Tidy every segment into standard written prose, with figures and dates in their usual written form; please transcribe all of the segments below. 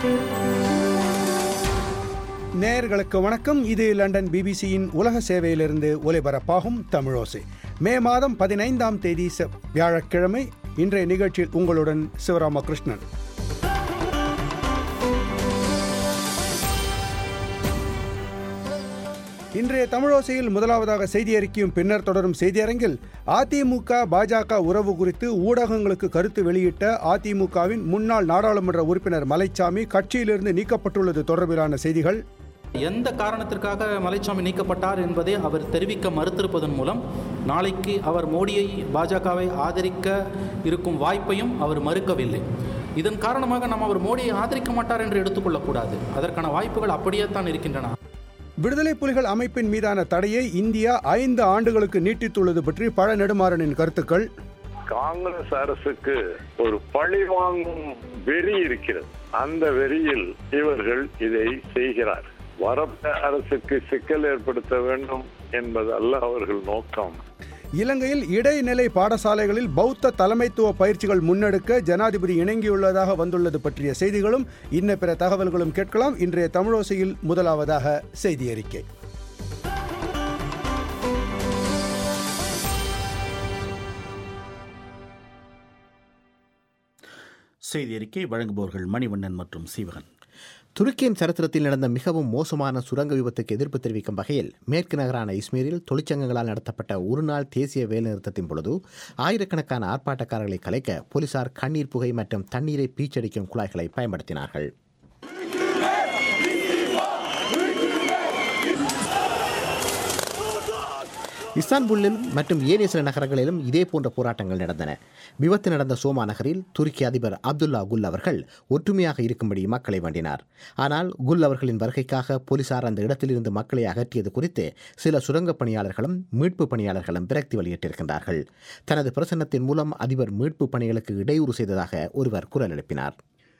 நேயர்களுக்கு வணக்கம். இது லண்டன் பிபிசியின் உலக சேவையிலிருந்து ஒலிபரப்பாகும் தமிழோசை. மே மாதம் 15ஆம் தேதி வியாழக்கிழமை. இன்றைய நிகழ்ச்சியில் உங்களுடன் சிவராமகிருஷ்ணன். இன்றைய தமிழோசையில் முதலாவதாக செய்தி அறிக்கையும் பின்னர் தொடரும் செய்தியரங்கில் அதிமுக பாஜக உறவு குறித்து ஊடகங்களுக்கு கருத்து வெளியிட்ட அதிமுகவின் முன்னாள் நாடாளுமன்ற உறுப்பினர் மலைச்சாமி கட்சியிலிருந்து நீக்கப்பட்டுள்ளது தொடர்பிலான செய்திகள். எந்த காரணத்திற்காக மலைச்சாமி நீக்கப்பட்டார் என்பதை அவர் தெரிவிக்க மறுத்திருப்பதன் மூலம் நாளைக்கு அவர் மோடியை பாஜகவை ஆதரிக்க இருக்கும் வாய்ப்பையும் அவர் மறுக்கவில்லை. இதன் காரணமாக நாம் அவர் மோடியை ஆதரிக்க மாட்டார் என்று எடுத்துக்கொள்ளக்கூடாது. அதற்கான வாய்ப்புகள் அப்படியே தான் இருக்கின்றன. விடுதலை புலிகள் அமைப்பின் மீதான தடையை இந்தியா 5 ஆண்டுகளுக்கு நீட்டித்துள்ளது பற்றி பழ நெடுமாறனின் கருத்துக்கள். காங்கிரஸ் அரசுக்கு ஒரு பழி வாங்கும் வெறி இருக்கிறது. அந்த வெறியில் இவர்கள் இதை செய்கிறார். வரப்ப அரசுக்கு சிக்கல் ஏற்படுத்த வேண்டும் என்பது அல்ல அவர்கள் நோக்கம். இலங்கையில் இடைநிலை பாடசாலைகளில் பௌத்த தலைமைத்துவ பயிற்சிகள் முன்னெடுக்க ஜனாதிபதி இணங்கியுள்ளதாக வந்துள்ளது பற்றிய செய்திகளும் இன்ன பிற தகவல்களும் கேட்கலாம். இன்றைய தமிழோசையில் முதலாவதாக செய்தி அறிக்கை. செய்தி அறிக்கை வழங்குபவர்கள் மணிவண்ணன் மற்றும் சீவகன். துருக்கியின் சரித்திரத்தில் நடந்த மிகவும் மோசமான சுரங்க விபத்துக்கு எதிர்ப்பு தெரிவிக்கும் வகையில் மேற்கு நகரான இஸ்மீரில் தொழிற்சங்கங்களால் நடத்தப்பட்ட ஒருநாள் தேசிய வேலைநிறுத்தத்தின் பொழுது ஆயிரக்கணக்கான ஆர்ப்பாட்டக்காரர்களை கலைக்க போலீசார் கண்ணீர் புகை மற்றும் தண்ணீரை பீச்சடிக்கும் குழாய்களை பயன்படுத்தினார்கள். இஸ்தான்புல்லில் மற்றும் ஏனைய சில நகரங்களிலும் இதே போன்ற போராட்டங்கள் நடந்தன. விபத்து நடந்த சோமா நகரில் துருக்கி அதிபர் அப்துல்லா குல் அவர்கள் ஒற்றுமையாக இருக்கும்படி மக்களை வேண்டினார். ஆனால் குல் அவர்களின் வருகைக்காக போலீசார் அந்த இடத்திலிருந்து மக்களை அகற்றியது குறித்து சில சுரங்கப் பணியாளர்களும் மீட்பு பணியாளர்களும் விரக்தி வெளியிட்டிருக்கின்றார்கள். தனது பிரசன்னத்தின் மூலம் அதிபர் மீட்பு பணிகளுக்கு இடையூறு செய்ததாக ஒருவர் குரல் எழுப்பினார்.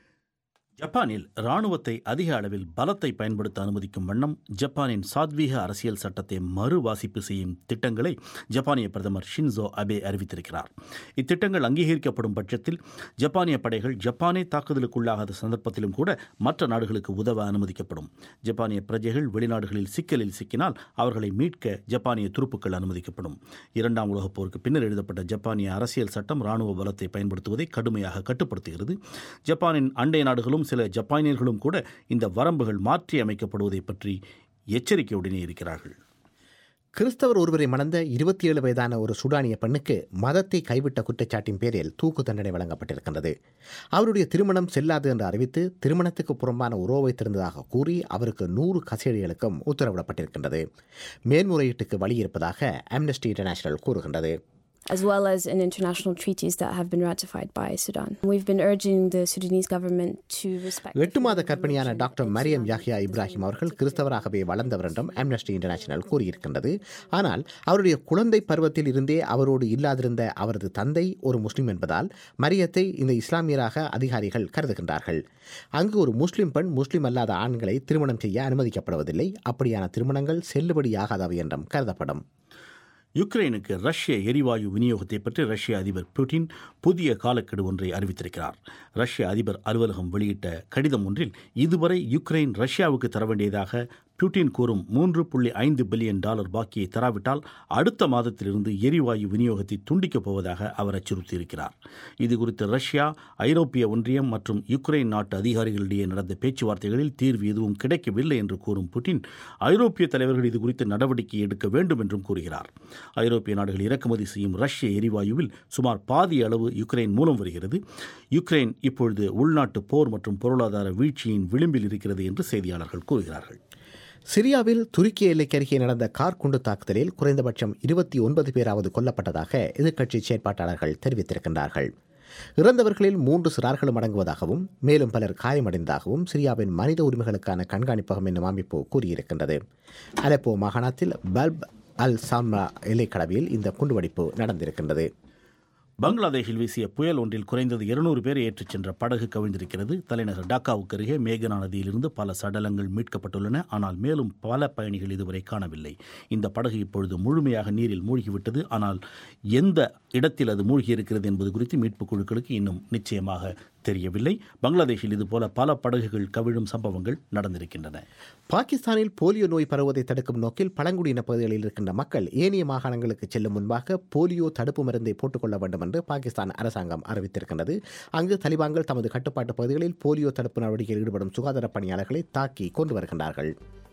ஜப்பானில் இராணுவத்தை அதிக அளவில் பலத்தை பயன்படுத்த அனுமதிக்கும் வண்ணம் ஜப்பானின் சாத்வீக அரசியல் சட்டத்தை மறுவாசிப்பு செய்யும் திட்டங்களை ஜப்பானிய பிரதமர் ஷின்சோ அபே அறிவித்திருக்கிறார். இத்திட்டங்கள் அங்கீகரிக்கப்படும் பட்சத்தில் ஜப்பானிய படைகள் ஜப்பானை தாக்குதலுக்குள்ளாகாத சந்தர்ப்பத்திலும் கூட மற்ற நாடுகளுக்கு உதவ அனுமதிக்கப்படும். ஜப்பானிய பிரஜைகள் வெளிநாடுகளில் சிக்கலில் சிக்கினால் அவர்களை மீட்க ஜப்பானிய துருப்புக்கள் அனுமதிக்கப்படும். 2ஆம் உலகப் போருக்கு பின்னர் எழுதப்பட்ட ஜப்பானிய அரசியல் சட்டம் இராணுவ பலத்தை பயன்படுத்துவதை கடுமையாக கட்டுப்படுத்துகிறது. ஜப்பானின் அண்டை நாடுகளும் சில ஜப்பானியர்களும் கூட இந்த வரம்புகள் மாற்றி அமைக்கப்படுவதை பற்றி எச்சரிக்கையுடனே இருக்கிறார்கள். கிறிஸ்தவர் ஒருவரை மணந்த 27 வயதான ஒரு சுடானிய பெண்ணுக்கு மதத்தை கைவிட்ட குற்றச்சாட்டின் பேரில் தூக்கு தண்டனை வழங்கப்பட்டிருக்கின்றது. அவருடைய திருமணம் செல்லாது என்று அறிவித்து திருமணத்துக்கு புறம்பான உறவு வைத்திருந்ததாக கூறி அவருக்கு 100 கசேடிகளுக்கும் உத்தரவிடப்பட்டிருக்கின்றது. மேல்முறையீட்டுக்கு வழி இருப்பதாக அம்னஸ்டி இன்டர்நேஷனல் கூறுகின்றது. As well as in international treaties that have been ratified by Sudan. We've been urging the Sudanese government to respect. 8 மாத கர்ப்பிணியான டாக்டர் மரியம் யாஹ்யா இப்ராஹிம் அவர்கள் கிறிஸ்தவராகவே வளர்ந்தவர் என்றும் அம்னஸ்டி இன்டர்நேஷனல் கூறியிருக்கின்றது. ஆனால் அவருடைய குழந்தை பருவத்தில் இருந்தே அவரோடு இல்லாதிருந்த அவரது தந்தை ஒரு முஸ்லிம் என்பதால் மரியத்தை இந்த இஸ்லாமியராக அதிகாரிகள் கருதுகின்றார்கள். அங்கு ஒரு முஸ்லிம் பெண் முஸ்லிம் அல்லாத ஆண்களை திருமணம் செய்ய அனுமதிக்கப்படுவதில்லை. அப்படியான திருமணங்கள் செல்லுபடியாகாதவை என்றும் கருதப்படும். யுக்ரைனுக்கு ரஷ்ய எரிவாயு விநியோகத்தை பற்றி ரஷ்ய அதிபர் புட்டின் புதிய காலக்கெடு ஒன்றை அறிவித்திருக்கிறார். ரஷ்ய அதிபர் அலுவலகம் வெளியிட்ட கடிதம் ஒன்றில் இதுவரை யுக்ரைன் ரஷ்யாவுக்கு தர வேண்டியதாக புட்டின் கூறும் $3.5 பில்லியன் பாக்கியை தராவிட்டால் அடுத்த மாதத்திலிருந்து எரிவாயு விநியோகத்தை துண்டிக்கப் போவதாக அவர் அச்சுறுத்தியிருக்கிறார். இதுகுறித்து ரஷ்யா, ஐரோப்பிய ஒன்றியம் மற்றும் யுக்ரைன் நாட்டு அதிகாரிகளிடையே நடந்த பேச்சுவார்த்தைகளில் தீர்வு எதுவும் கிடைக்கவில்லை என்று கூறும் புட்டின் ஐரோப்பிய தலைவர்கள் இதுகுறித்து நடவடிக்கை எடுக்க வேண்டும் என்றும் கூறுகிறார். ஐரோப்பிய நாடுகள் இறக்குமதி செய்யும் ரஷ்ய எரிவாயுவில் சுமார் பாதி அளவு யுக்ரைன் மூலம் வருகிறது. யுக்ரைன் இப்பொழுது உள்நாட்டு போர் மற்றும் பொருளாதார வீழ்ச்சியின் விளிம்பில் இருக்கிறது என்று செய்தியாளர்கள் கூறுகிறார்கள். சிரியாவில் துருக்கி எல்லைக்கருகே நடந்த கார் குண்டு தாக்குதலில் குறைந்தபட்சம் 29 பேராவது கொல்லப்பட்டதாக எதிர்க்கட்சி செயற்பாட்டாளர்கள் தெரிவித்திருக்கின்றார்கள். இறந்தவர்களில் 3 சிறார்களும் அடங்குவதாகவும் மேலும் பலர் காயமடைந்ததாகவும் சிரியாவின் மனித உரிமைகளுக்கான கண்காணிப்பகம் என்னும் அமைப்பு கூறியிருக்கின்றது. அலெப்போ மாகாணத்தில் பல்ப் அல் சாம்ரா எல்லைக்கடவில் இந்த குண்டுவெடிப்பு நடந்திருக்கின்றது. பங்களாதேஷில் வீசிய புயல் ஒன்றில் குறைந்தது 200 பேரை ஏற்றிச் சென்ற படகு கவிழ்ந்திருக்கிறது. தலைநகர் டாக்காவுக்கு அருகே மேகனா நதியிலிருந்து பல சடலங்கள் மீட்கப்பட்டுள்ளன. ஆனால் மேலும் பல பயணிகள் இதுவரை காணவில்லை. இந்த படகு இப்பொழுது முழுமையாக நீரில் மூழ்கிவிட்டது. ஆனால் எந்த இடத்தில் அது மூழ்கியிருக்கிறது என்பது குறித்து மீட்புக் குழுக்களுக்கு இன்னும் நிச்சயமாக தெரியவில்லை. பங்களாதேஷில் இதுபோல பல படகுகள் கவிழும் சம்பவங்கள் நடந்திருக்கின்றன. பாகிஸ்தானில் போலியோ நோய் பரவுவதை தடுக்கும் நோக்கில் பழங்குடியின பகுதிகளில் இருக்கின்ற மக்கள் ஏனைய மாகாணங்களுக்கு செல்லும் முன்பாக போலியோ தடுப்பு மருந்தை போட்டுக்கொள்ள வேண்டும் என்று பாகிஸ்தான் அரசாங்கம் அறிவித்திருக்கின்றது. அங்கு தலிபான்கள் தமது கட்டுப்பாட்டு பகுதிகளில் போலியோ தடுப்பு நடவடிக்கையில் ஈடுபடும் சுகாதார பணியாளர்களை தாக்கி கொண்டு வருகின்றார்கள்.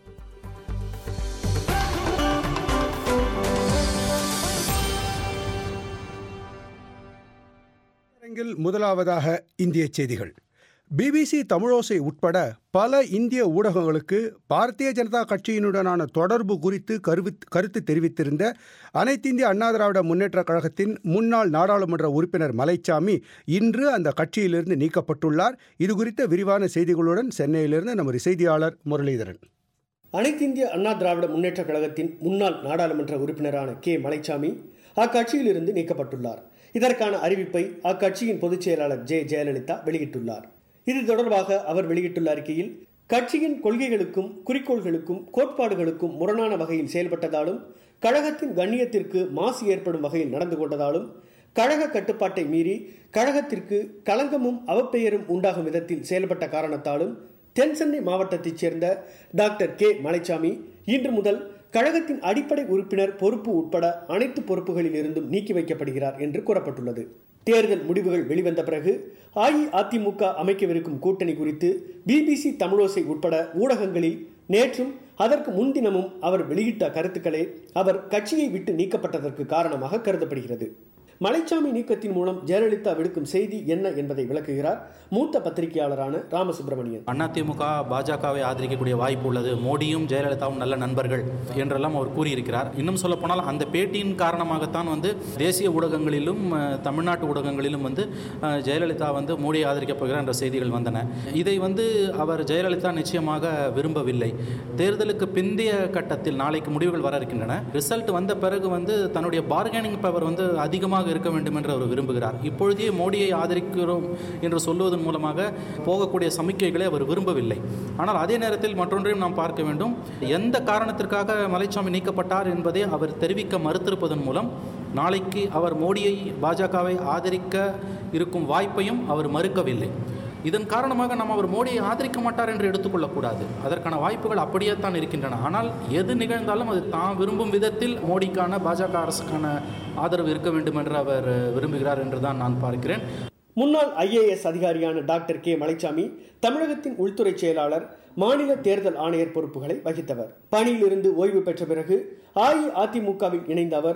முதலாவதாக இந்திய செய்திகள். பிபிசி தமிழோசை உட்பட பல இந்திய ஊடகங்களுக்கு பாரதிய ஜனதா கட்சியினுடனான தொடர்பு குறித்து கருத்து தெரிவித்திருந்த அனைத்திந்திய அண்ணா திராவிட முன்னேற்றக் கழகத்தின் முன்னாள் நாடாளுமன்ற உறுப்பினர் மலைச்சாமி இன்று அந்த கட்சியிலிருந்து நீக்கப்பட்டுள்ளார். இது குறித்த விரிவான செய்திகளுடன் சென்னையிலிருந்து நமது செய்தியாளர் முரளிதரன். அனைத்திந்திய அண்ணா திராவிட முன்னேற்றக் கழகத்தின் முன்னாள் நாடாளுமன்ற உறுப்பினரான கே மலைச்சாமி அக்கட்சியிலிருந்து நீக்கப்பட்டுள்ளார். இதற்கான அறிவிப்பை அக்கட்சியின் பொதுச் செயலாளர் ஜெயலலிதா வெளியிட்டுள்ளார். இது தொடர்பாக அவர் வெளியிட்டுள்ள அறிக்கையில், கட்சியின் கொள்கைகளுக்கும் குறிக்கோள்களுக்கும் கோட்பாடுகளுக்கும் முரணான வகையில் செயல்பட்டதாலும் கழகத்தின் கண்ணியத்திற்கு மாசு ஏற்படும் வகையில் நடந்து கொண்டதாலும் கழக கட்டுப்பாட்டை மீறி கழகத்திற்கு களங்கமும் அவப்பெயரும் உண்டாகும் விதத்தில் செயல்பட்ட காரணத்தாலும் தென்சென்னை மாவட்டத்தைச் சேர்ந்த டாக்டர் கே மலைச்சாமி இன்று முதல் கழகத்தின் அடிப்படை உறுப்பினர் பொறுப்பு உட்பட அனைத்து பொறுப்புகளில் இருந்தும் நீக்கி வைக்கப்படுகிறார் என்று கூறப்பட்டுள்ளது. தேர்தல் முடிவுகள் வெளிவந்த பிறகு அஇஅதிமுக அமைக்கவிருக்கும் கூட்டணி குறித்து பிபிசி தமிழோசை உட்பட ஊடகங்களில் நேற்றும் அதற்கு முன்தினமும் அவர் வெளியிட்ட கருத்துக்களே அவர் கட்சியை விட்டு நீக்கப்பட்டதற்கு காரணமாக கருதப்படுகிறது. மலைச்சாமி நீக்கத்தின் மூலம் ஜெயலலிதா விடுக்கும் செய்தி என்ன என்பதை விளக்குகிறார் மூத்த பத்திரிகையாளரான ராமசுப்ரமணியன். அதிமுக பாஜகவை ஆதரிக்கக்கூடிய வாய்ப்பு உள்ளது, மோடியும் ஜெயலலிதாவும் நல்ல நண்பர்கள் என்றெல்லாம் அவர் கூறியிருக்கிறார். இன்னும் சொல்ல போனால் அந்த பேட்டியின் காரணமாகத்தான் தேசிய ஊடகங்களிலும் தமிழ்நாட்டு ஊடகங்களிலும் ஜெயலலிதா மோடியை ஆதரிக்கப் போகிறார் என்ற செய்திகள் வந்தன. இதை அவர் ஜெயலலிதா நிச்சயமாக விரும்பவில்லை. தேர்தலுக்கு பிந்தைய கட்டத்தில் நாளைக்கு முடிவுகள் வர இருக்கின்றன. ரிசல்ட் வந்த பிறகு தன்னுடைய பார்கெனிங் பவர் அதிகமாக இருக்க வேண்டும் என்று அவர் விரும்புகிறார். இப்பொழுதே மோடியை ஆதரிக்கிறோம் என்று சொல்லுவதன் மூலமாக போகக்கூடிய சமிக்கைகளை அவர் விரும்பவில்லை. ஆனால் அதே நேரத்தில் மற்றொன்றையும் நாம் பார்க்க வேண்டும். எந்த காரணத்திற்காக மலைச்சாமி நீக்கப்பட்டார் என்பதை அவர் தெரிவிக்க மறுத்திருப்பதன் மூலம் நாளைக்கு அவர் மோடியை பாஜகவை ஆதரிக்க இருக்கும் வாய்ப்பையும் அவர் மறுக்கவில்லை. இதன் காரணமாக நாம் அவர் மோடியை ஆதரிக்க மாட்டார் என்று எடுத்துக்கொள்ளக்கூடாது. அதற்கான வாய்ப்புகள் அப்படியே தான் இருக்கின்றன. ஆனால் எது நிகழ்ந்தாலும் அது தான் விரும்பும் விதத்தில் மோடிக்கான பாஜக அரசுக்கான ஆதரவு இருக்க வேண்டும் என்று அவர் விரும்புகிறார் என்று தான் நான் பார்க்கிறேன். முன்னாள் IAS அதிகாரியான டாக்டர் கே மலைச்சாமி தமிழகத்தின் உள்துறை செயலாளர், மாநில தேர்தல் ஆணையர் பொறுப்புகளை வகித்தவர். பணியிலிருந்து ஓய்வு பெற்ற பிறகு அஇஅதிமுகவில் இணைந்த அவர்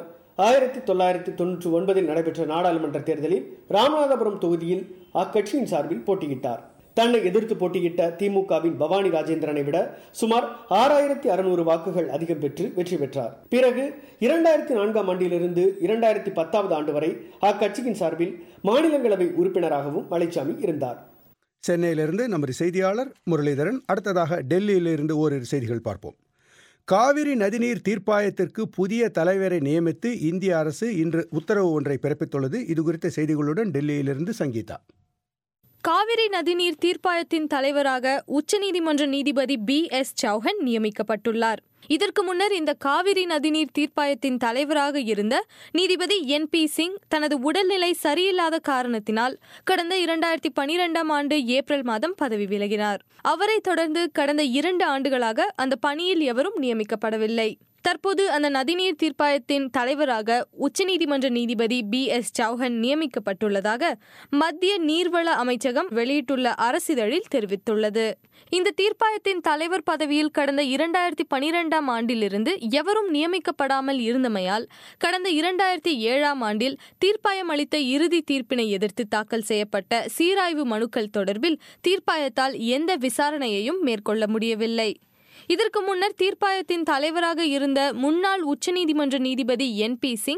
1999 நடைபெற்ற நாடாளுமன்ற தேர்தலில் ராமநாதபுரம் தொகுதியில் அக்கட்சியின் சார்பில் போட்டியிட்டார். தன்னை எதிர்த்து போட்டியிட்ட திமுகவின் பவானி ராஜேந்திரனை விட சுமார் 6600 வாக்குகள் அதிகம் பெற்று வெற்றி பெற்றார். பிறகு 2004 ஆண்டிலிருந்து 2010 ஆண்டு வரை அக்கட்சியின் சார்பில் மாநிலங்களவை உறுப்பினராகவும் மலைச்சாமி இருந்தார். சென்னையிலிருந்து நமது செய்தியாளர் முரளிதரன். அடுத்ததாக டெல்லியிலிருந்து ஓரிரு செய்திகள் பார்ப்போம். காவிரி நதிநீர் தீர்ப்பாயத்திற்கு புதிய தலைவரை நியமித்து இந்திய அரசு இன்று உத்தரவு ஒன்றை பிறப்பித்துள்ளது. இதுகுறித்த செய்திகளுடன் டெல்லியிலிருந்து சங்கீதா. காவிரி நதிநீர் தீர்ப்பாயத்தின் தலைவராக உச்சநீதிமன்ற நீதிபதி B.S. சௌஹன் நியமிக்கப்பட்டுள்ளார். இதற்கு முன்னர் இந்த காவிரி நதிநீர் தீர்ப்பாயத்தின் தலைவராக இருந்த நீதிபதி N.P. சிங் தனது உடல்நிலை சரியில்லாத காரணத்தினால் கடந்த 2012 ஆண்டு ஏப்ரல் மாதம் பதவி விலகினார். அவரை தொடர்ந்து கடந்த 2 ஆண்டுகளாக அந்த பணியில் எவரும் நியமிக்கப்படவில்லை. தற்போது அந்த நதிநீர் தீர்ப்பாயத்தின் தலைவராக உச்சநீதிமன்ற நீதிபதி B.S. சௌஹன் நியமிக்கப்பட்டுள்ளதாக மத்திய நீர்வள அமைச்சகம் வெளியிட்டுள்ள அரசிதழில் தெரிவித்துள்ளது. இந்த தீர்ப்பாயத்தின் தலைவர் பதவியில் கடந்த 2012 ஆண்டிலிருந்து எவரும் நியமிக்கப்படாமல் இருந்தமையால் கடந்த 2007 ஆண்டில் தீர்ப்பாயம் அளித்த இறுதி தீர்ப்பினை எதிர்த்து தாக்கல் செய்யப்பட்ட சீராய்வு மனுக்கள் தொடர்பில் தீர்ப்பாயத்தால் எந்த விசாரணையையும் மேற்கொள்ள முடியவில்லை. இதற்கு முன்னர் தீர்ப்பாயத்தின் தலைவராக இருந்த முன்னாள் உச்சநீதிமன்ற நீதிபதி N.P. சிங்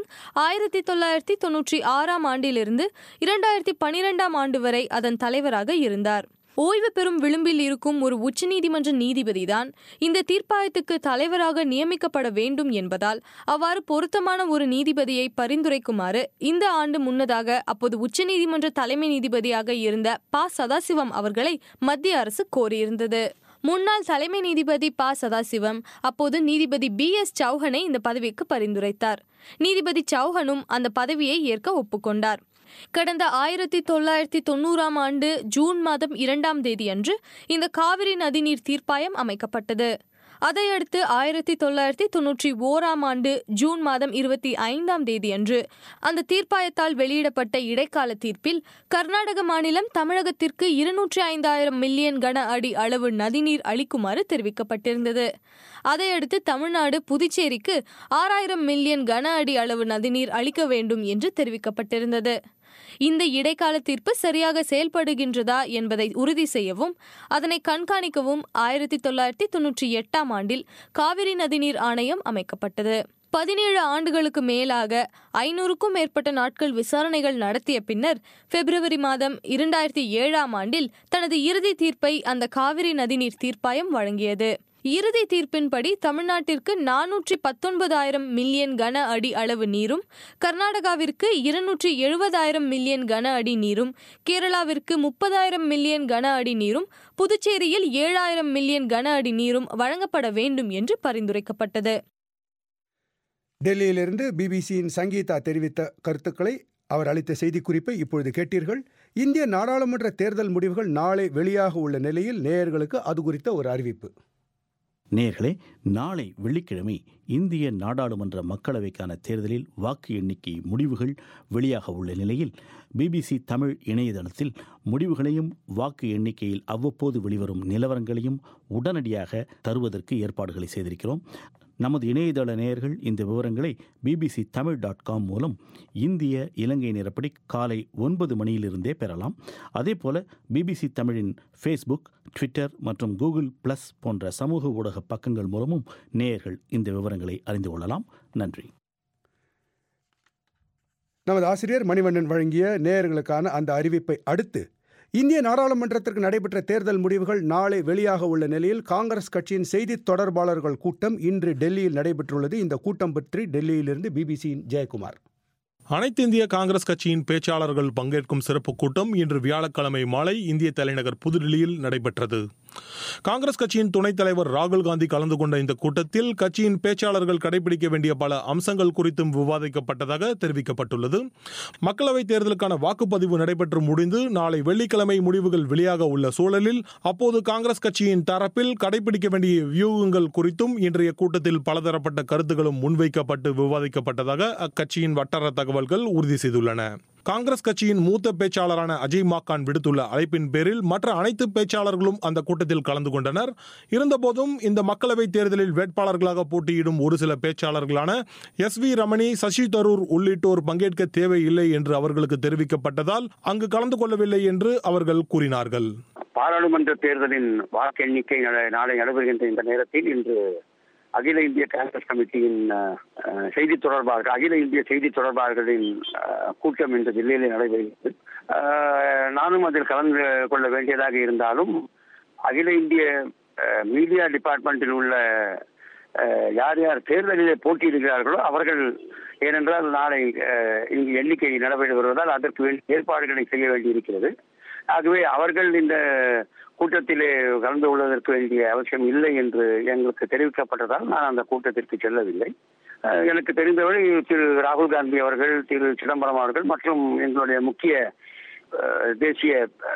1996 ஆண்டிலிருந்து 2012 ஆண்டு வரை அதன் தலைவராக இருந்தார். ஓய்வு பெறும் விளிம்பில் இருக்கும் ஒரு உச்சநீதிமன்ற நீதிபதிதான் இந்த தீர்ப்பாயத்துக்கு தலைவராக நியமிக்கப்பட வேண்டும் என்பதால் அவ்வாறு பொருத்தமான ஒரு நீதிபதியை பரிந்துரைக்குமாறு இந்த ஆண்டு முன்னதாக அப்போது உச்சநீதிமன்ற தலைமை நீதிபதியாக இருந்த ப. சதாசிவம் அவர்களை மத்திய அரசு கோரியிருந்தது. முன்னாள் தலைமை நீதிபதி ப. சதாசிவம் அப்போது நீதிபதி B.S. சௌஹனை இந்த பதவிக்கு பரிந்துரைத்தார். நீதிபதி சௌஹனும் அந்த பதவியை ஏற்க ஒப்புக்கொண்டார். கடந்த 1990 ஆண்டு ஜூன் மாதம் 2ஆம் தேதி அன்று இந்த காவிரி நதிநீர் தீர்ப்பாயம் அமைக்கப்பட்டது. அதையடுத்து 1991 ஆண்டு ஜூன் மாதம் 25ஆம் தேதி அன்று அந்த தீர்ப்பாயத்தால் வெளியிடப்பட்ட இடைக்கால தீர்ப்பில் கர்நாடக மாநிலம் தமிழகத்திற்கு 205,000 மில்லியன் கன அடி அளவு நதிநீர் அளிக்குமாறு தெரிவிக்கப்பட்டிருந்தது. அதையடுத்து தமிழ்நாடு புதுச்சேரிக்கு 6,000 மில்லியன் கன அடி அளவு நதிநீர் அளிக்க வேண்டும் என்று தெரிவிக்கப்பட்டிருந்தது. இந்த இடைக்கால தீர்ப்பு சரியாக செயல்படுகின்றதா என்பதை உறுதி செய்யவும் அதனை கண்காணிக்கவும் 1998ஆம் ஆண்டில் காவிரி நதிநீர் ஆணையம் அமைக்கப்பட்டது. 17 ஆண்டுகளுக்கு மேலாக 500க்கும் மேற்பட்ட நாட்கள் விசாரணைகள் நடத்திய பின்னர் பிப்ரவரி மாதம் 2007ஆம் ஆண்டில் தனது இறுதி தீர்ப்பை அந்த காவிரி நதிநீர் தீர்ப்பாயம் வழங்கியது. இறுதி தீர்ப்பின்படி தமிழ்நாட்டிற்கு 419,000 மில்லியன் கன அடி அளவு நீரும், கர்நாடகாவிற்கு 270,000 மில்லியன் கன அடி நீரும், கேரளாவிற்கு 30,000 மில்லியன் கன அடி நீரும், புதுச்சேரியில் 7,000 மில்லியன் கன அடி நீரும் வழங்கப்பட வேண்டும் என்று பரிந்துரைக்கப்பட்டது. டெல்லியிலிருந்து பிபிசியின் சங்கீதா தெரிவித்த கருத்துக்களை அவர் அளித்த செய்திக்குறிப்பை இப்பொழுது கேட்டீர்கள். இந்திய நாடாளுமன்ற தேர்தல் முடிவுகள் நாளை வெளியாக உள்ள நிலையில் நேயர்களுக்கு அது குறித்த ஒரு அறிவிப்பு. நேயர்களே, நாளை வெள்ளிக்கிழமை இந்திய நாடாளுமன்ற மக்களவைக்கான தேர்தலில் வாக்கு எண்ணிக்கை முடிவுகள் வெளியாக உள்ள நிலையில் பிபிசி தமிழ் இணையதளத்தில் முடிவுகளையும் வாக்கு எண்ணிக்கையில் அவ்வப்போது வெளிவரும் நிலவரங்களையும் உடனடியாக தருவதற்கு ஏற்பாடுகளை செய்திருக்கிறோம். நமது இணையதள நேயர்கள் இந்த விவரங்களை BBC Tamil.com மூலம் இந்திய இலங்கை நேரப்படி காலை 9 மணியிலிருந்தே பெறலாம். அதேபோல பிபிசி தமிழின் ஃபேஸ்புக், ட்விட்டர் மற்றும் கூகுள் ப்ளஸ் போன்ற சமூக ஊடக பக்கங்கள் மூலமும் நேயர்கள் இந்த விவரங்களை அறிந்து கொள்ளலாம். நன்றி. நமது ஆசிரியர் மணிவண்ணன் வழங்கிய நேயர்களுக்கான அந்த அறிவிப்பை அடுத்து இந்திய நாடாளுமன்றத்திற்கு நடைபெற்ற தேர்தல் முடிவுகள் நாளை வெளியாக உள்ள நிலையில் காங்கிரஸ் கட்சியின் செய்தித் தொடர்பாளர்கள் கூட்டம் இன்று டெல்லியில் நடைபெற்றுள்ளது. இந்த கூட்டம் பற்றி டெல்லியிலிருந்து பிபிசியின் ஜெயக்குமார். அனைத்து இந்திய காங்கிரஸ் கட்சியின் பேச்சாளர்கள் பங்கேற்கும் சிறப்பு கூட்டம் இன்று வியாழக்கிழமை மாலை இந்திய தலைநகர் புதுடில்லியில் நடைபெற்றது. காங்கிரஸ் கட்சியின் துணைத் தலைவர் ராகுல் காந்தி கலந்து கொண்ட இந்த கூட்டத்தில் கட்சியின் பேச்சாளர்கள் கடைபிடிக்க வேண்டிய பல அம்சங்கள் குறித்தும் விவாதிக்கப்பட்டதாக தெரிவிக்கப்பட்டுள்ளது. மக்களவைத் தேர்தலுக்கான வாக்குப்பதிவு நடைபெற்று முடிந்து நாளை வெள்ளிக்கிழமை முடிவுகள் வெளியாக உள்ள சூழலில் அப்போது காங்கிரஸ் கட்சியின் தரப்பில் கடைபிடிக்க வேண்டிய வியூகங்கள் குறித்தும் இன்றைய கூட்டத்தில் பலதரப்பட்ட கருத்துக்களும் முன்வைக்கப்பட்டு விவாதிக்கப்பட்டதாக அக்கட்சியின் வட்டார தகவல்கள் உறுதி செய்துள்ளன. காங்கிரஸ் கட்சியின் மூத்த பேச்சாளரான அஜய் மாக்கான் விடுத்துள்ள அழைப்பின் பேரில் மற்ற அனைத்து பேச்சாளர்களும் அந்த கூட்டத்தில் கலந்து கொண்டனர். இருந்தபோதும் இந்த மக்களவைத் தேர்தலில் வேட்பாளர்களாக போட்டியிடும் ஒரு சில பேச்சாளர்களான SV ரமணி, சசி தரூர் உள்ளிட்டோர் பங்கேற்க தேவையில்லை என்று அவர்களுக்கு தெரிவிக்கப்பட்டதால் அங்கு கலந்து கொள்ளவில்லை என்று அவர்கள் கூறினார்கள். பாராளுமன்ற தேர்தலின் வாக்கு எண்ணிக்கை நாளை நடைபெறுகின்ற இந்த நேரத்தில் இன்று அகில இந்திய காங்கிரஸ் கமிட்டியின் அகில இந்திய செய்தி தொடர்பாளர்களின் கூட்டம் இன்று டெல்லியில் நடைபெறுகிறது. நானும் அதில் கலந்து கொள்ள வேண்டியதாக இருந்தாலும் அகில இந்திய மீடியா டிபார்ட்மெண்டில் உள்ள யார் யார் தேர்தலிலே போட்டியிடுகிறார்களோ அவர்கள், ஏனென்றால் நாளை இங்கு எண்ணிக்கை நடைபெற்று வருவதால் அதற்கு ஏற்பாடுகளை செய்ய வேண்டியிருக்கிறது. ஆகவே அவர்கள் இந்த கூட்டத்திலே கலந்து கொள்வதற்கு வேண்டிய அவசியம் இல்லை என்று எங்களுக்கு தெரிவிக்கப்பட்டதால் நான் அந்த கூட்டத்திற்கு செல்லவில்லை. எனக்கு தெரிந்தவரை திரு ராகுல் காந்தி அவர்கள், திரு சிதம்பரம் அவர்கள் மற்றும் எங்களுடைய முக்கிய தேசிய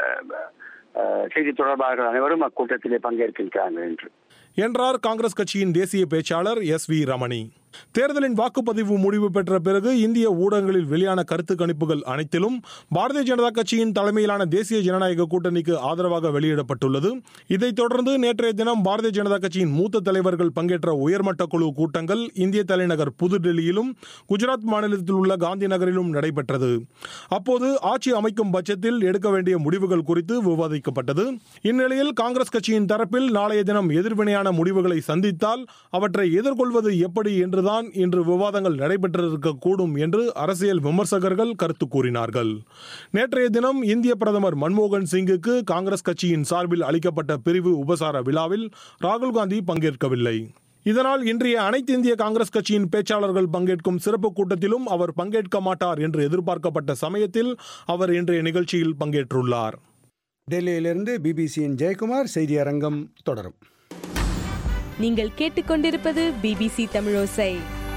செய்தி தொடர்பாளர்கள் அனைவரும் அக்கூட்டத்திலே பங்கேற்கின்றார்கள் என்றார் காங்கிரஸ் கட்சியின் தேசிய பேச்சாளர் SV ரமணி. தேர்தலின் வாக்குப்பதிவு முடிவு பெற்ற பிறகு இந்திய ஊடகங்களில் வெளியான கருத்து கணிப்புகள் அனைத்திலும் பாரதிய ஜனதா கட்சியின் தலைமையிலான தேசிய ஜனநாயக கூட்டணிக்கு ஆதரவாக வெளியிடப்பட்டுள்ளது. இதைத் தொடர்ந்து நேற்றைய தினம் பாரதிய ஜனதா கட்சியின் மூத்த தலைவர்கள் பங்கேற்ற உயர்மட்ட குழு கூட்டங்கள் இந்திய தலைநகர் புதுடெல்லியிலும் குஜராத் மாநிலத்தில் உள்ள காந்தி நகரிலும் நடைபெற்றது. அப்போது ஆட்சி அமைக்கும் பட்சத்தில் எடுக்க வேண்டிய முடிவுகள் குறித்து விவாதிக்கப்பட்டது. இந்நிலையில் காங்கிரஸ் கட்சியின் தரப்பில் நாளைய தினம் எதிர்வினையான முடிவுகளை சந்தித்தால் அவற்றை எதிர்கொள்வது எப்படி என்று என்றுதான் இன்று விவாதங்கள் நடைபெற்றிருக்கக்கூடும் என்று அரசியல் விமர்சகர்கள் கருத்து கூறினார்கள். நேற்றைய தினம் இந்திய பிரதமர் மன்மோகன் சிங்குக்கு காங்கிரஸ் கட்சியின் சார்பில் அளிக்கப்பட்ட பிரிவு உபசார விழாவில் ராகுல் காந்தி பங்கேற்கவில்லை. இதனால் இன்றைய அனைத்து இந்திய காங்கிரஸ் கட்சியின் பேச்சாளர்கள் பங்கேற்கும் சிறப்பு கூட்டத்திலும் அவர் பங்கேற்க மாட்டார் என்று எதிர்பார்க்கப்பட்ட சமயத்தில் அவர் இன்றைய நிகழ்ச்சியில் பங்கேற்றுள்ளார். டெல்லியிலிருந்து பிபிசியின் ஜெயக்குமார். செய்தி அரங்கம் தொடரும். நீங்கள் கேட்டுக்கொண்டிருப்பது பிபிசி தமிழோசை.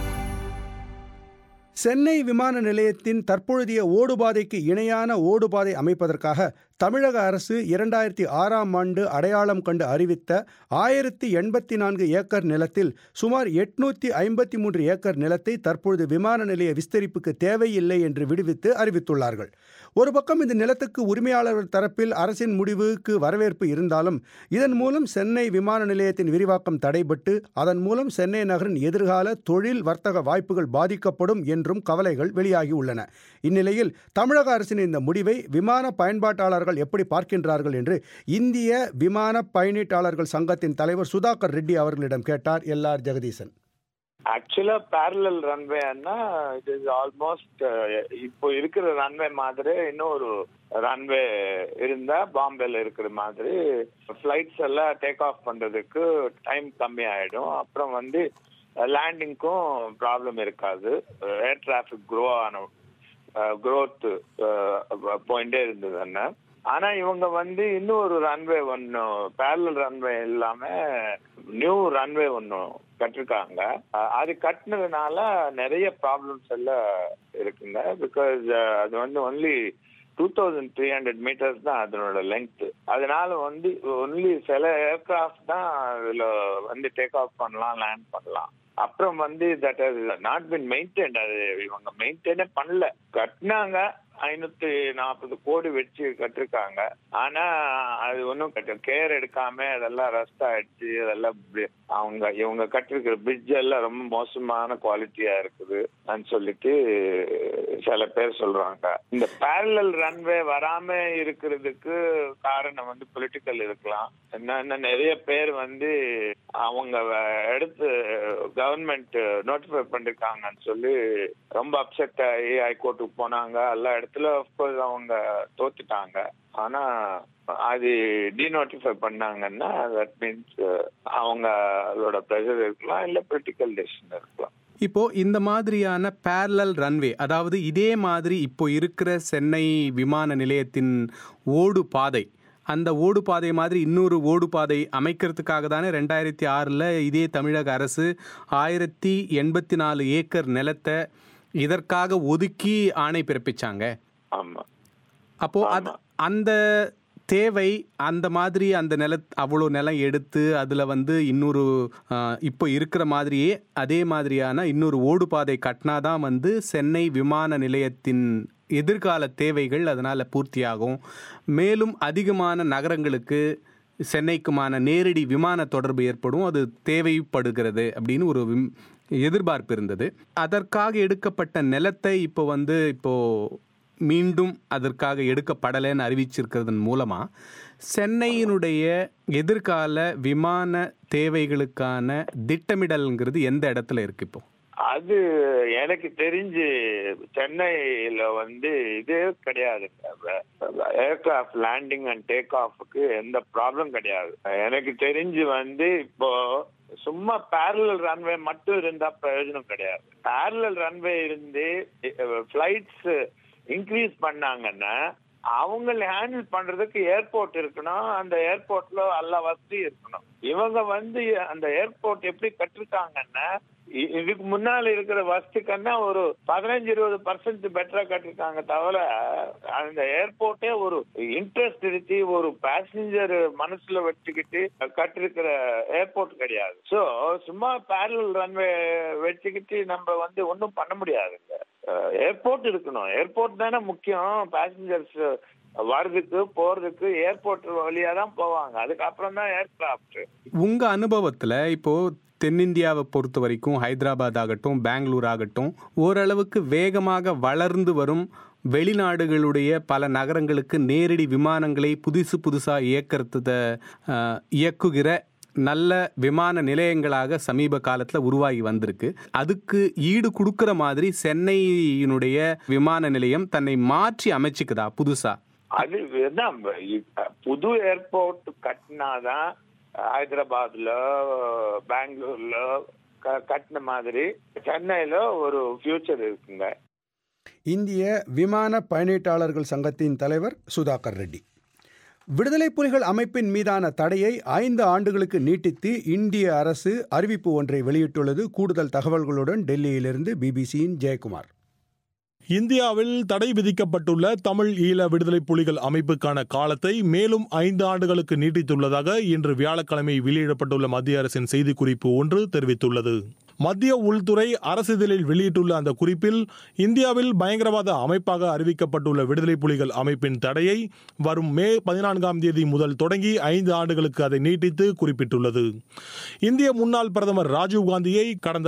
சென்னை விமான நிலையத்தின் தற்பொழுதைய ஓடுபாதைக்கு இணையான ஓடுபாதை அமைப்பதற்காக தமிழக அரசு 2006ஆம் ஆண்டு அடையாளம் கண்டு அறிவித்த 1084 ஏக்கர் நிலத்தில் சுமார் 853 ஏக்கர் நிலத்தை தற்பொழுது விமான நிலைய விஸ்தரிப்புக்கு தேவையில்லை என்று விடுவித்து அறிவித்துள்ளார்கள். ஒரு பக்கம் இந்த நிலத்துக்கு உரிமையாளர்கள் தரப்பில் அரசின் முடிவுக்கு வரவேற்பு இருந்தாலும் இதன் மூலம் சென்னை விமான நிலையத்தின் விரிவாக்கம் தடைபட்டு அதன் மூலம் சென்னை நகரின் எதிர்கால தொழில் வர்த்தக வாய்ப்புகள் பாதிக்கப்படும் என்றும் கவலைகள் வெளியாகியுள்ளன. இந்நிலையில் தமிழக அரசின் இந்த முடிவை விமான பயன்பாட்டாளர்கள் எப்படி பார்க்கின்றார்கள் என்று இந்திய விமான பயணீட்டாளர்கள் சங்கத்தின் தலைவர் சுதாகர் ரெட்டி அவர்களிடம் கேட்டார் எல்ஆர் ஜெகதீசன். ஆக்சுவலா பேரலல் ரன்வேன்னா இட் இஸ் ஆல்மோஸ்ட் இப்போ இருக்கிற ரன்வே மாதிரி இன்னொரு ரன்வே இருந்தா பாம்பேல இருக்கிற மாதிரி ஃபிளைட்ஸ் எல்லாம் டேக் ஆஃப் பண்றதுக்கு டைம் கம்மி ஆயிடும். அப்புறம் லேண்டிங்க்கும் ப்ராப்ளம் இருக்காது. ஏர் டிராபிக் க்ரோத் போயிட்டே இருந்ததுன்னா. ஆனா இவங்க இன்னொரு ரன்வே ஒன்னும் பேரலல் ரன்வே இல்லாம நியூ ரன்வே ஒன்னும் கட்டிருக்காங்க. அது கட்டினதுனால நிறைய ப்ராப்ளம்ஸ் எல்லாம் இருக்குங்க. பிகாஸ் அது ஒன்லி 2300 மீட்டர்ஸ் தான் அதனோட லெங்த். அதனால ஒன்லி சில ஏர்கிராஃப்ட் தான் அதுல டேக் ஆஃப் பண்ணலாம், லேண்ட் பண்ணலாம். அப்புறம் that has not been maintained. அது இவங்க மெயின்டைனே பண்ணல. கட்டினாங்க, 540 கோடி வச்சு கட்டிருக்காங்க. ஆனா அது ஒன்னும் கேர் எடுக்காம அதெல்லாம் ரஸ்ட் ஆயிடுச்சு. அதெல்லாம் இவங்க கட்டிருக்கிற பிரிட்ஜ் எல்லாம் ரொம்ப மோசமான குவாலிட்டியா இருக்குது சொல்லிட்டு சில பேர் சொல்றாங்க. இந்த பேரலல் ரன்வே வராம இருக்கிறதுக்கு காரணம் பொலிட்டிக்கல் இருக்கலாம். என்ன நிறைய பேர் அவங்க எடுத்து கவர்மெண்ட் நோட்டிஃபை பண்ணிருக்காங்கன்னு சொல்லி ரொம்ப அப்செட் ஆகி ஹைகோர்ட்டுக்கு போனாங்க. எல்லா இடத்துல ஆஃப்கோர்ஸ் அவங்க தோத்துட்டாங்க. ஆனா அது டிநோட்டிஃபை பண்ணாங்கன்னா தட் மீன்ஸ் அவங்களோட ப்ரெஷர் இருக்கலாம், இல்ல பொலிட்டிக்கல் டெசிஷன் இருக்கலாம். இப்போ இந்த மாதிரியான பேரலல் ரன்வே, அதாவது இதே மாதிரி இப்போ இருக்கிற சென்னை விமான நிலையத்தின் ஓடு பாதை, அந்த ஓடு பாதை மாதிரி இன்னொரு ஓடு பாதை அமைக்கிறதுக்காக தானே 2006 இதே தமிழக அரசு 1084 ஏக்கர் நிலத்தை இதற்காக ஒதுக்கி ஆணை பிறப்பிச்சாங்க. அப்போ அந்த தேவை அந்த மாதிரி அந்த அவ்வளோ நிலம் எடுத்து அதில் இன்னொரு இப்போ இருக்கிற மாதிரியே அதே மாதிரியான இன்னொரு ஓடுபாதை கட்டினாதான் சென்னை விமான நிலையத்தின் எதிர்கால தேவைகள் அதனால் பூர்த்தியாகும். மேலும் அதிகமான நகரங்களுக்கு சென்னைக்குமான நேரடி விமான தொடர்பு ஏற்படும், அது தேவைப்படுகிறது அப்படின்னு ஒரு எதிர்பார்ப்பு இருந்தது. அதற்காக எடுக்கப்பட்ட நிலத்தை இப்போ மீண்டும் அதற்காக எடுக்கப்படலைன்னு அறிவிச்சிருக்கிறதன் மூலமாக சென்னையினுடைய எதிர்கால விமான தேவைகளுக்கான திட்டமிடல்ங்கிறது எந்த இடத்துல இருக்கு இப்போ? அது எனக்கு தெரிஞ்சு சென்னையில இதே கிடையாது. ஏர்கிராஃப்ட் லேண்டிங் அண்ட் டேக் ஆஃப்க்கு எந்த ப்ராப்ளம் கிடையாது. எனக்கு தெரிஞ்சு இப்போ சும்மா பேரலல் ரன்வே மட்டும் இருந்தா பிரயோஜனம் கிடையாது. பேரலல் ரன்வே இருந்து ஃபிளைட்ஸ் இன்க்ரீஸ் பண்ணாங்கன்னா அவங்கள ஹேண்டில் பண்றதுக்கு ஏர்போர்ட் இருக்கணும். அந்த ஏர்போர்ட்ல எல்லா வசதியும் இருக்கணும். இவங்க அந்த ஏர்போர்ட் எப்படி கட்டிருக்காங்கன்னா இதுக்கு முன்னால இருக்கிற வசதிக்குன்னா ஒரு 15-20% பெட்டரா கட்டிருக்காங்க. தவிர அந்த ஏர்போர்ட்டே ஒரு இன்ட்ரெஸ்ட் எடுத்து ஒரு பேசஞ்சர் மனசுல வச்சுக்கிட்டு கட்டிருக்கிற ஏர்போர்ட் கிடையாது. சோ சும்மா பேரலல் ரன்வே வச்சுக்கிட்டு நம்ம ஒன்னும் பண்ண முடியாதுங்க. ஏர்போர்ட் இருக்கணும். ஏர்போர்ட் தானே முக்கியம். பேசஞ்சர்ஸ் வர்றதுக்கு போறதுக்கு ஏர்போர்ட் வழியா தான் போவாங்க. அதுக்கப்புறம் தான் ஏர்கிராஃப்ட். உங்க அனுபவத்துல இப்போ தென்னிந்தியாவை பொறுத்த வரைக்கும் ஹைதராபாத் ஆகட்டும், பெங்களூர் ஆகட்டும், ஓரளவுக்கு வேகமாக வளர்ந்து வரும் வெளிநாடுகளுடைய பல நகரங்களுக்கு நேரடி விமானங்களை புதுசாக இயக்குகிற நல்ல விமான நிலையங்களாக சமீப காலத்தில் உருவாகி வந்திருக்கு. அதுக்கு ஈடு கொடுக்கிற மாதிரி சென்னையினுடைய விமான நிலையம் தன்னை மாற்றி அமைச்சுக்குதா புதுசா? அது புது ஏர்போர்ட் கட்டினாதான் ஹைதராபாத்ல பெங்களூர்ல கட்டின மாதிரி சென்னையில ஒரு ஃபியூச்சர் இருக்குங்க. இந்திய விமான பயணீட்டாளர்கள் சங்கத்தின் தலைவர் சுதாகர் ரெட்டி. விடுதலை புலிகள் அமைப்பின் மீதான தடையை 5 ஆண்டுகளுக்கு நீட்டித்து இந்திய அரசு அறிவிப்பு ஒன்றை வெளியிட்டுள்ளது. கூடுதல் தகவல்களுடன் டெல்லியிலிருந்து பிபிசியின் ஜெயக்குமார். இந்தியாவில் தடை விதிக்கப்பட்டுள்ள தமிழ் ஈழ விடுதலை புலிகள் அமைப்புக்கான காலத்தை மேலும் 5 ஆண்டுகளுக்கு நீட்டித்துள்ளதாக இன்று வியாழக்கிழமை வெளியிடப்பட்டுள்ள மத்திய அரசின் செய்திக்குறிப்பு ஒன்று தெரிவித்துள்ளது. மத்திய உள்துறை அரசிதழில் வெளியிட்டுள்ள அந்த குறிப்பில் இந்தியாவில் பயங்கரவாத அமைப்பாக அறிவிக்கப்பட்டுள்ள விடுதலை புலிகள் அமைப்பின் தடையை வரும் மே 14ஆம் தேதி முதல் தொடங்கி 5 ஆண்டுகளுக்கு அதை நீட்டித்து குறிப்பிட்டுள்ளது. இந்திய முன்னாள் பிரதமர் ராஜீவ்காந்தியை கடந்த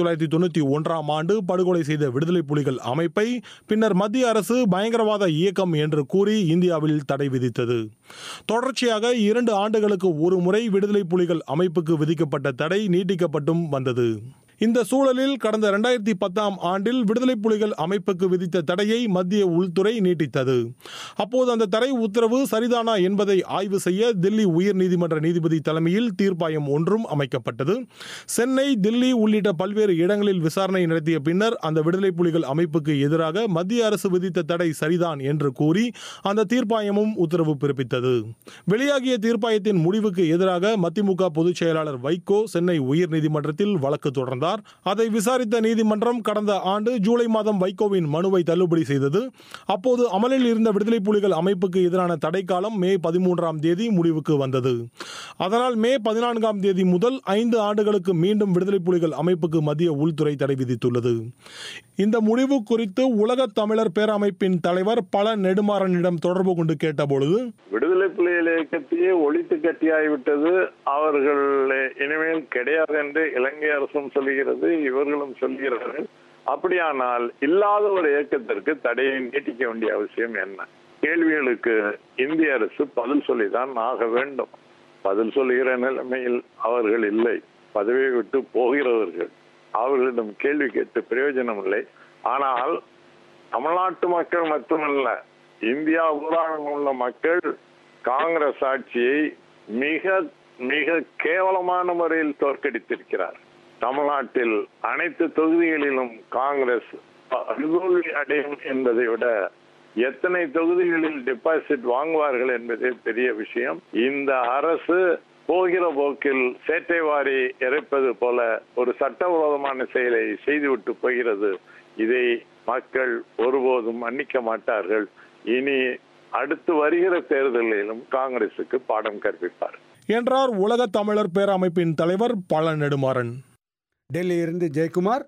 1991ஆம் ஆண்டு படுகொலை செய்த விடுதலை புலிகள் அமைப்பை பின்னர் மத்திய அரசு பயங்கரவாத இயக்கம் என்று கூறி இந்தியாவில் தடை விதித்தது. தொடர்ச்சியாக 2 ஆண்டுகளுக்கு ஒரு முறை விடுதலை புலிகள் அமைப்புக்கு விதிக்கப்பட்ட தடை நீட்டிக்கப்பட்டும் வந்தது. இந்த சூழலில் கடந்த 2010ஆம் ஆண்டில் விடுதலை புலிகள் அமைப்புக்கு விதித்த தடையை மத்திய உள்துறை நீட்டித்தது. அப்போது அந்த தடை உத்தரவு சரிதானா என்பதை ஆய்வு செய்ய தில்லி உயர்நீதிமன்ற நீதிபதி தலைமையில் தீர்ப்பாயம் ஒன்றும் அமைக்கப்பட்டது. சென்னை, தில்லி உள்ளிட்ட பல்வேறு இடங்களில் விசாரணை நடத்திய பின்னர் அந்த விடுதலை புலிகள் அமைப்புக்கு எதிராக மத்திய அரசு விதித்த தடை சரிதான் என்று கூறி அந்த தீர்ப்பாயமும் உத்தரவு பிறப்பித்தது. வெளியாகிய தீர்ப்பாயத்தின் முடிவுக்கு எதிராக மதிமுக பொதுச் செயலாளர் வைகோ சென்னை உயர்நீதிமன்றத்தில் வழக்கு தொடர்ந்தார். அதை விசாரித்த நீதிமன்றம் கடந்த ஆண்டு ஜூலை மாதம் வைகோவின் மனுவை தள்ளுபடி செய்தது. அப்போது அமலில் இருந்த விடுதலை புலிகள் அமைப்புக்கு எதிரான தடை காலம் மே 13ஆம் தேதி முடிவுக்கு வந்தது. அதனால் மே 14ஆம் தேதி முதல் 5 ஆண்டுகளுக்கு மீண்டும் விடுதலை புலிகள் அமைப்புக்கு மத்திய உள்துறை தடை விதித்துள்ளது. இந்த முடிவு குறித்து உலக தமிழர் பேரமைப்பின் தலைவர் பல நெடுமாறனிடம் தொடர்பு கொண்டு கேட்டபொழுது, விடுதலை புலிகள் இயக்கத்தையே ஒழித்து கட்டியாகிவிட்டது, அவர்கள் இனிமேல் கிடையாது என்று இலங்கை அரசும் சொல்லுகிறது, இவர்களும் சொல்கிறார்கள். அப்படியானால் இல்லாத ஒரு இயக்கத்திற்கு தடையை நீட்டிக்க வேண்டிய அவசியம் என்ன? கேள்விகளுக்கு இந்திய அரசு பதில் சொல்லிதான் ஆக வேண்டும். பதில் சொல்லுகிற நிலைமையில் அவர்கள் இல்லை. பதவியை விட்டு போகிறவர்கள். அவர்களிடம் கேள்வி கேட்டு பிரயோஜனம் இல்லை. ஆனால் தமிழ்நாட்டு மக்கள் மட்டுமல்ல, இந்தியா ஊராக உள்ள மக்கள் காங்கிரஸ் ஆட்சியை மிக மிக கேவலமான முறையில் தோற்கடித்திருக்கிறார். தமிழ்நாட்டில் அனைத்து தொகுதிகளிலும் காங்கிரஸ் அனுகூலி அடையும் என்பதை விட எத்தனை தொகுதிகளில் டெபாசிட் வாங்குவார்கள் என்பதே பெரிய விஷயம். இந்த அரசு போகிற போக்கில் சேட்டை வாரி இறைப்பது போல ஒரு சட்டவிரோதமான செயலை செய்துவிட்டு போகிறது. இதை மக்கள் ஒருபோதும் மன்னிக்க மாட்டார்கள். இனி அடுத்து வருகிற தேர்தலிலும் காங்கிரசுக்கு பாடம் கற்பிப்பார் என்றார் உலக தமிழர் பேரமைப்பின் தலைவர் பல நெடுமாறன். டெல்லியிலிருந்து ஜெயக்குமார்.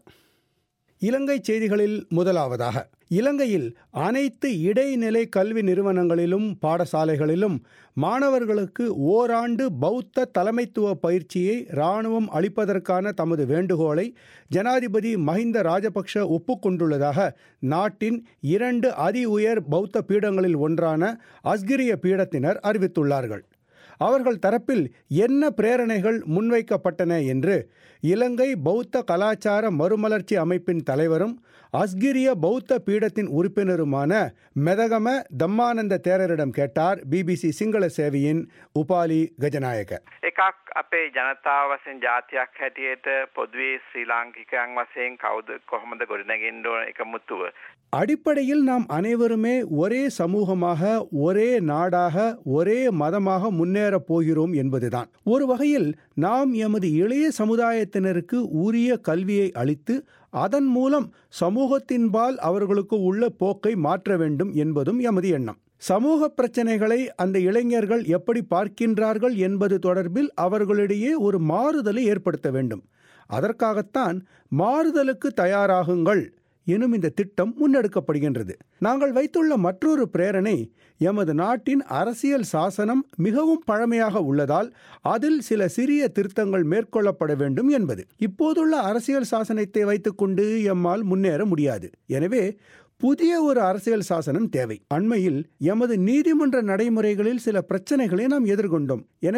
இலங்கை செய்திகளில் முதலாவதாக, இலங்கையில் அனைத்து இடைநிலை கல்வி நிறுவனங்களிலும் பாடசாலைகளிலும் மாணவர்களுக்கு ஓராண்டு பௌத்த தலைமைத்துவ பயிற்சியை இராணுவம் அளிப்பதற்கான தமது வேண்டுகோளை ஜனாதிபதி மஹிந்த ராஜபக்ஷ ஒப்புக்கொண்டுள்ளதாக நாட்டின் 2 அதி உயர் பௌத்த பீடங்களில் ஒன்றான அஸ்கிரிய பீடத்தினர் அறிவித்துள்ளார்கள். அவர்கள் தரப்பில் என்ன பிரேரணைகள் முன்வைக்கப்பட்டன என்று இலங்கை பௌத்த கலாச்சார மறுமலர்ச்சி அமைப்பின் தலைவரும் அஸ்கிரிய பௌத்த பீடத்தின் உறுப்பினருமான மெதகம தம்மானந்த தேரரிடம் கேட்டார் பிபிசி சிங்கள சேவையின் உபாலி கஜநாயக. එකක් අපේ ජනතාව වශයෙන් ජාතියක් හැටියට පොදුවේ ශ්‍රී ලාංකිකයන් වශයෙන් කවුද කොහොමද ගොඩනගන්න ඕන එක මුතුව. அடிப்படையில் நாம் அனைவருமே ஒரே சமூகமாக, ஒரே நாடாக, ஒரே மதமாக முன்னேறப் போகிறோம் என்பதுதான். ஒரு வகையில் நாம் எமது இளைய சமுதாயத்தினருக்கு உரிய கல்வியை அளித்து அதன் மூலம் சமூகத்தின்பால் அவர்களுக்கு உள்ள போக்கை மாற்ற வேண்டும் என்பதும் எமது எண்ணம். சமூக பிரச்சனைகளை அந்த இளைஞர்கள் எப்படி பார்க்கின்றார்கள் என்பது தொடர்பில் அவர்களிடையே ஒரு மாறுதலை ஏற்படுத்த வேண்டும். அதற்காகத்தான் மாறுதலுக்கு தயாராகுங்கள் எனும் இந்த திட்டம் முன்னெடுக்கப்படுகின்றது. நாங்கள் வைத்துள்ள மற்றொரு பிரேரணை, எமது நாட்டின் அரசியல் சாசனம் மிகவும் பழமையாக உள்ளதால் அதில் சில சிறிய திருத்தங்கள் மேற்கொள்ளப்பட வேண்டும் என்பது. இப்போதுள்ள அரசியல் சாசனத்தை வைத்துக்கொண்டு எம்மால் முன்னேற முடியாது. எனவே புதிய ஒரு அரசியல் சாசனம் தேவை. அண்மையில் எமது நீதிமன்ற நடைமுறைகளில் சில பிரச்சனைகளை நாம் எதிர்கொண்டோம். எனவே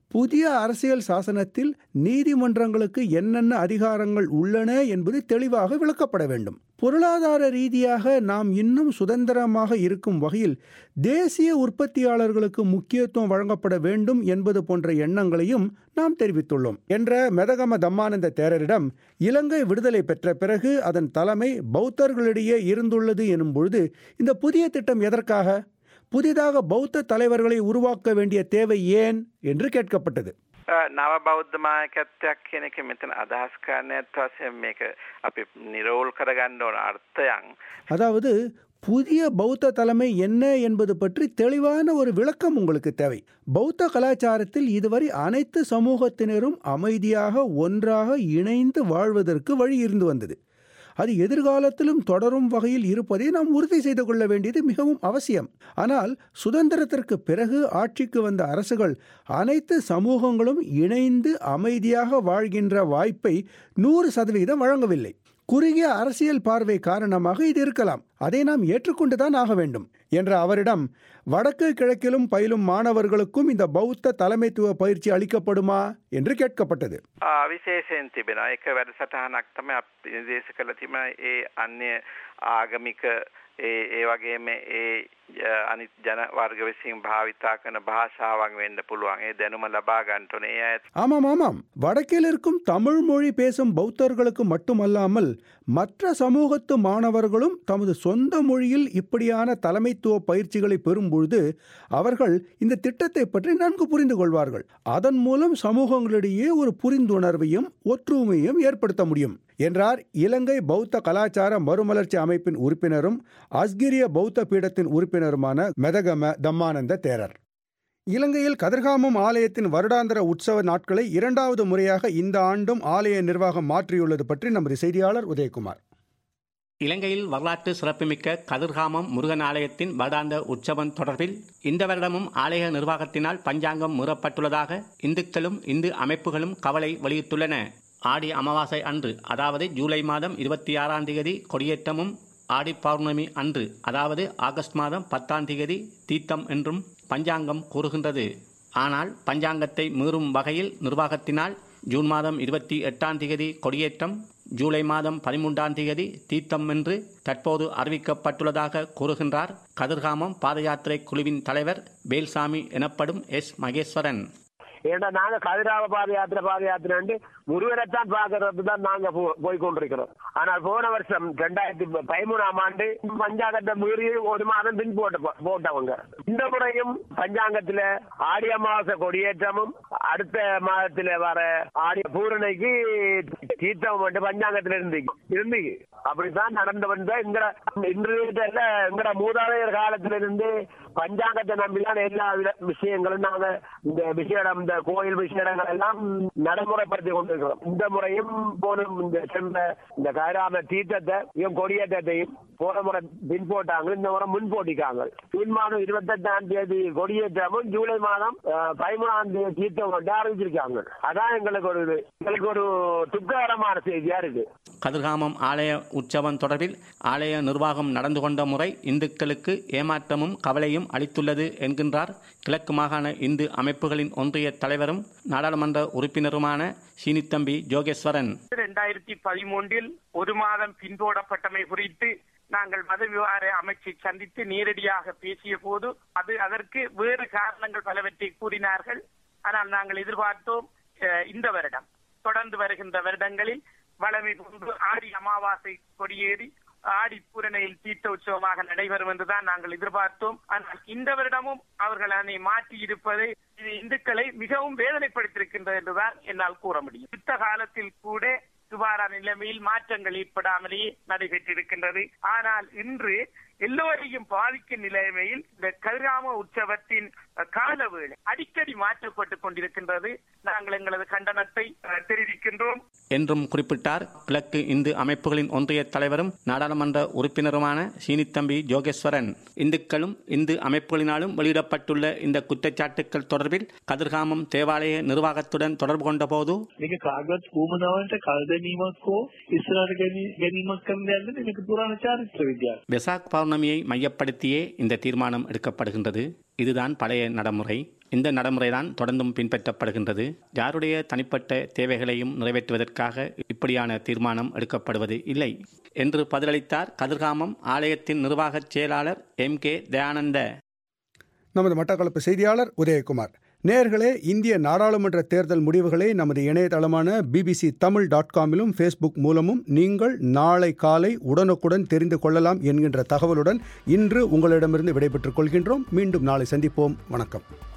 புதிய அரசியல் சாசனத்தில் நீதிமன்றங்களுக்கு என்னென்ன அதிகாரங்கள் உள்ளன என்பது தெளிவாக விளக்கப்பட வேண்டும். பொருளாதார ரீதியாக நாம் இன்னும் சுதந்திரமாக இருக்கும் வகையில் தேசிய உற்பத்தியாளர்களுக்கு முக்கியத்துவம் வழங்கப்பட வேண்டும் என்பது போன்ற எண்ணங்களையும் நாம் தெரிவித்துள்ளோம் என்ற மெதகம தம்மானந்த தேரரிடம் இலங்கை விடுதலை பெற்ற பிறகு அதன் தலைமை பௌத்தர்களிடையே இருந்துள்ளது எனும் பொழுது இந்த புதிய திட்டம் எதற்காக, புதிதாக பௌத்த தலைவர்களை உருவாக்க வேண்டிய தேவை ஏன் என்று கேட்கப்பட்டது. නව බෞද්ධ මායකත්වයක් කියන එක මෙතන අදහස් කරන්නේ වශයෙන් මේක අපි නිරෝල් කරගන්න ඕන අර්ථයන්. அதாவது புதிய பௌத்த தலைமை என்ன என்பது பற்றி தெளிவான ஒரு விளக்கம் உங்களுக்கு தேவை. பௌத்த கலாச்சாரத்தில் இதுவரை அனைத்து சமூகத்தினரும் அமைதியாக ஒன்றாக இணைந்து வாழ்வதற்கு வழி இருந்து வந்தது. அது எதிர்காலத்திலும் தொடரும் வகையில் இருப்பதை நாம் உறுதி செய்து கொள்ள வேண்டியது மிகவும் அவசியம். ஆனால் சுதந்திரத்திற்கு பிறகு ஆட்சிக்கு வந்த அரசுகள் அனைத்து சமூகங்களும் இணைந்து அமைதியாக வாழ்கின்ற வாய்ப்பை 100% வழங்கவில்லை. குறுகிய அரசியல் பார்வை காரணமாக இது இருக்கலாம். அதை நாம் ஏற்றுக்கொண்டுதான் ஆக வேண்டும் என்ற அவரிடம் வடக்கு கிழக்கிலும் பயிலும் மாணவர்களுக்கும் இந்த பௌத்த தலைமைத்துவ பயிற்சி அளிக்கப்படுமா என்று கேட்கப்பட்டது. විශේෂයෙන් තිබෙනවා. ඒක වැඩසටහනක් තමයි අපි නිර්දේශ කළ තිබෙන ඒ අන්‍ය ආගමික ඒ වගේම ඒ අනිත් ජන වර්ග විසින් භාවිතා කරන භාෂාවක් වෙන්න පුළුවන්. ඒ දැනුම ලබා ගන්න ඕනේ. ඒ අය ஆமாம், வடக்கில் இருக்கும் தமிழ் மொழி பேசும் பௌத்தர்களுக்கு மட்டுமல்லாமல் மற்ற சமூகத்து மாணவர்களும் தமது சொந்த மொழியில் இப்படியான தலைமைத்துவ பயிற்சிகளை பெறும் பொழுது அவர்கள் இந்த திட்டத்தை பற்றி நன்கு புரிந்து கொள்வார்கள். அதன் மூலம் சமூகங்களிடையே ஒரு புரிந்துணர்வையும் ஒற்றுமையும் ஏற்படுத்த முடியும் என்றார் இலங்கை பௌத்த கலாச்சார மறுமலர்ச்சி அமைப்பின் உறுப்பினரும் அஸ்கிரிய பௌத்த பீடத்தின் உறுப்பினருமான மெதகம தம்மானந்த தேரர். இலங்கையில் கதிர்காமம் ஆலயத்தின் வருடாந்திர உற்சவ நாட்களை 2வது முறையாக இந்த ஆண்டும் ஆலய நிர்வாகம் மாற்றியுள்ளது பற்றி நமது செய்தியாளர் உதயகுமார். இலங்கையில் வரலாற்று சிறப்புமிக்க கதிர்காமம் முருகன் ஆலயத்தின் வருடாந்த உற்சவம் தொடர்பில் இந்த வருடமும் ஆலய நிர்வாகத்தினால் பஞ்சாங்கம் மீறப்பட்டுள்ளதாக இந்துக்களும் இந்து அமைப்புகளும் கவலை வெளியிட்டுள்ளன. ஆடி அமாவாசை அன்று, அதாவது ஜூலை மாதம் 26ஆம் தேதி கொடியேற்றமும், ஆடி பௌர்ணமி அன்று, அதாவது ஆகஸ்ட் மாதம் 10ஆம் தேதி தீர்த்தம் என்றும் பஞ்சாங்கம் கூறுகின்றது. ஆனால் பஞ்சாங்கத்தை மீறும் வகையில் நிர்வாகத்தினால் ஜூன் மாதம் 28ஆம் தேதி கொடியேற்றம், ஜூலை மாதம் 13ஆம் தேதி தீர்த்தம் என்று தற்போது அறிவிக்கப்பட்டுள்ளதாக கூறுகின்றார் கதிர்காமம் பாத யாத்திரை குழுவின் தலைவர் வேல்சாமி எனப்படும் எஸ் மகேஸ்வரன். ஏன்னா நாங்க கதிராவ பாத யாத்திரை முருகனைத்தான் பார்க்கறது தான் நாங்க போய் கொண்டிருக்கிறோம். ஆனால் போன வருஷம் 2013ஆம் ஆண்டு பஞ்சாங்கத்தை மீறி ஒரு மாதம் பின் போட்டவங்க. இந்த முறையும் பஞ்சாங்கத்துல ஆடி அமாவாசை கொடியேற்றமும் அடுத்த மாதத்துல வர ஆடி பூரணைக்கு தீர்த்தம் வந்து பஞ்சாங்கத்துல இருந்து அப்படித்தான் நடந்து வந்த எங்கட மூதாதையர் காலத்திலிருந்து பஞ்சாங்கத்தை நம்பிதான் எல்லா விஷயங்களும் நாங்க இந்த விஷயம் இந்த கோயில் விஷயங்கள் எல்லாம் நடைமுறைப்படுத்தி கொண்டிருக்கிறோம். இந்த முறையும் போனும் இந்த கதிராம தீர்த்தத்தை கொடியேற்றத்தையும் போன முறை பின் போட்டாங்க, இந்த முறை முன் போட்டிக்காங்க. ஜூன் மாதம் 28ஆம் தேதி கொடியேற்றமும் ஜூலை மாதம் 13ஆம் தேதி தீர்த்தம் கொண்டு ஆரம்பிச்சிருக்காங்க. அதான் எங்களுக்கு ஒரு துக்ககரமான செய்தியா இருக்கு. கதிர்காமம் ஆலய உற்சவம் தொடர்பில் ஆலய நிர்வாகம் நடந்து கொண்ட முறை இந்துக்களுக்கு ஏமாற்றமும் கவலையும் அளித்துள்ளது என்கின்றார் கிழக்கு மாகாண இந்து அமைப்புகளின் ஒன்றிய தலைவரும் நாடாளுமன்ற உறுப்பினருமான சீனித்தம்பி ஜோகேஸ்வரன். 2013 ஒரு மாதம் பின்போடப்பட்டமை குறித்து நாங்கள் மத விவகார அமைச்சை சந்தித்து நேரடியாக பேசிய போது அதற்கு வேறு காரணங்கள் பலவற்றை கூறினார்கள். ஆனால் நாங்கள் எதிர்பார்த்தோம் இந்த வருடம் தொடர்ந்து வருகின்ற வருடங்களில் வளமை போன்று ஆடி அமாவாசை கொடியேறி ஆடி பூரணையில் தீர்த்த உற்சவமாக நடைபெறும் என்றுதான் நாங்கள் எதிர்பார்த்தோம். ஆனால் இந்த வருடமும் அவர்கள் அதனை மாற்றி இருப்பதை இது இந்துக்களை மிகவும் வேதனைப்படுத்தியிருக்கின்றது என்றுதான் என்னால் கூற முடியும். யுத்த காலத்தில் கூட சுமாரான நிலைமையில் மாற்றங்கள் ஏற்படாமலேயே நடைபெற்றிருக்கின்றது. ஆனால் இன்று எல்லோரையும் பாதிக்கும் நிலைமையில் இந்த கதிர்காம உற்சவத்தின் காலவேளை அடிக்கடி மாற்றப்பட்டுக் கொண்டிருக்கின்றது. நாங்கள் எங்களது கண்டனத்தை தெரிவிக்கின்றோம் என்றும் குறிப்பிட்டார் கிழக்கு இந்து அமைப்புகளின் ஒன்றிய தலைவரும் நாடாளுமன்ற உறுப்பினருமான சீனித்தம்பி ஜோகேஸ்வரன். இந்துக்களும் இந்து அமைப்புகளினாலும் வெளியிடப்பட்டுள்ள இந்த குற்றச்சாட்டுக்கள் தொடர்பில் கதிர்காமம் தேவாலய நிர்வாகத்துடன் தொடர்பு கொண்ட போது வெசாக் பௌர்ணமியை மையப்படுத்தியே இந்த தீர்மானம் எடுக்கப்படுகின்றது. இதுதான் பழைய நடைமுறை. இந்த நடைமுறைதான் தொடர்ந்தும் பின்பற்றப்படுகின்றது. யாருடைய தனிப்பட்ட தேவைகளையும் நிறைவேற்றுவதற்காக இப்படியான தீர்மானம் எடுக்கப்படுவது இல்லை என்று பதிலளித்தார் கதிர்காமம் ஆலயத்தின் நிர்வாகச் செயலாளர் MK தயானந்த. நமது மட்டக்களப்பு செய்தியாளர் உதயகுமார். நேயர்களே, இந்திய நாடாளுமன்ற தேர்தல் முடிவுகளை நமது இணையதளமான bbctamil.com ஃபேஸ்புக் மூலமும் நீங்கள் நாளை காலை உடனுக்குடன் தெரிந்து கொள்ளலாம் என்கின்ற தகவலுடன் இன்று உங்களிடமிருந்து விடைபெற்றுக் கொள்கின்றோம். மீண்டும் நாளை சந்திப்போம். வணக்கம்.